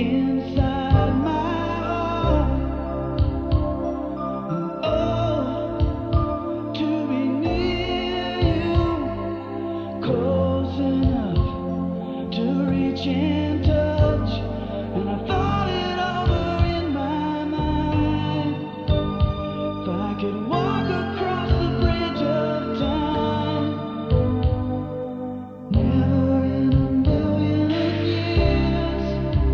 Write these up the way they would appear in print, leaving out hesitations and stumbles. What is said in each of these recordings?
inside my heart. Oh, to be near you, close enough to reach and touch. And I thought it over in my mind. If I could walk across the bridge of time, never in a million years,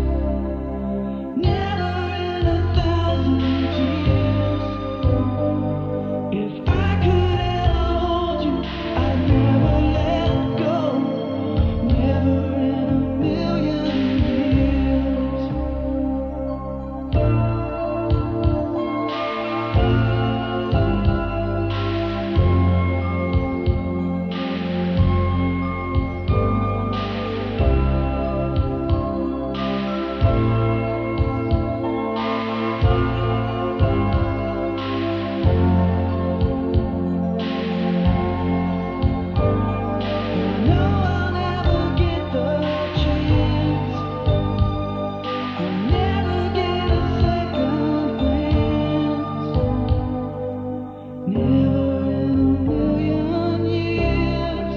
never in 1,000 years. If I could ever hold you, I'd never let go. Never in a million years. No, I'll never get the chance. I'll never get a second glance. Never in a million years.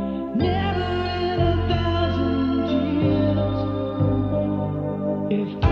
Never in 1,000 years. If I